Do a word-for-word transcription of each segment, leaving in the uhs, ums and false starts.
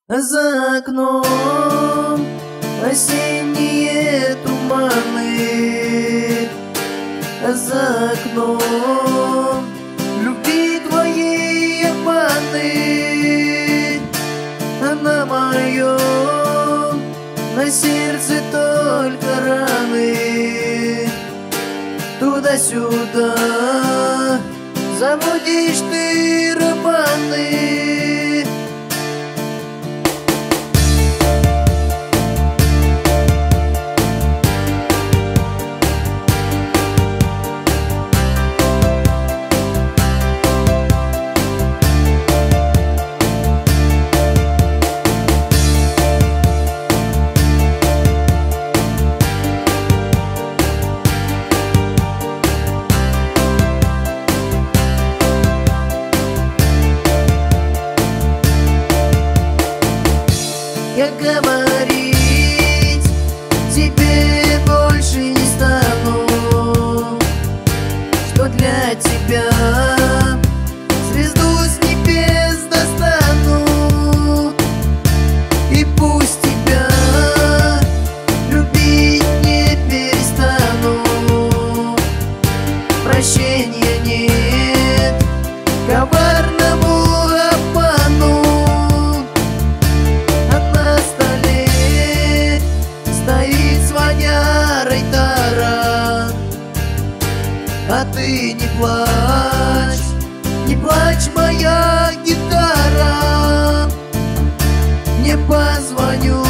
За окном осенние туманы, за окном любви твоей обманы, а на моем, на сердце только раны. Туда-сюда заводишь ты романы. Я говорить тебе больше не стану, что для тебя звезду с небес достану. И пусть тебя любить не перестану, прощения нет коварному обману. А ты не плачь, не плачь, моя гитара. Не позвоню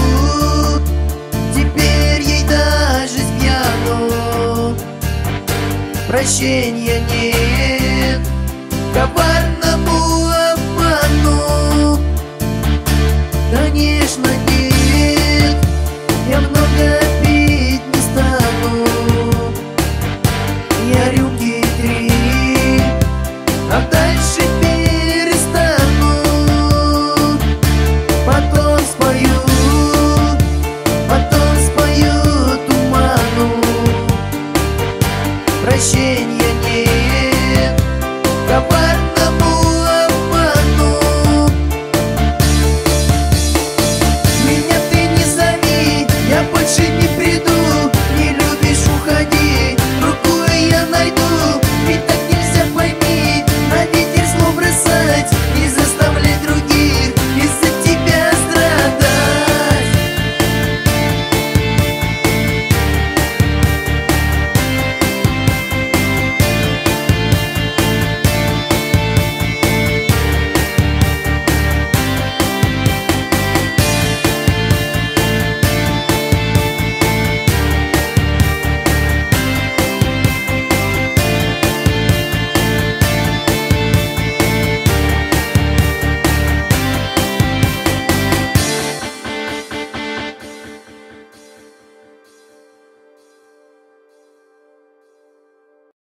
теперь ей даже с пьяну, прощения нет.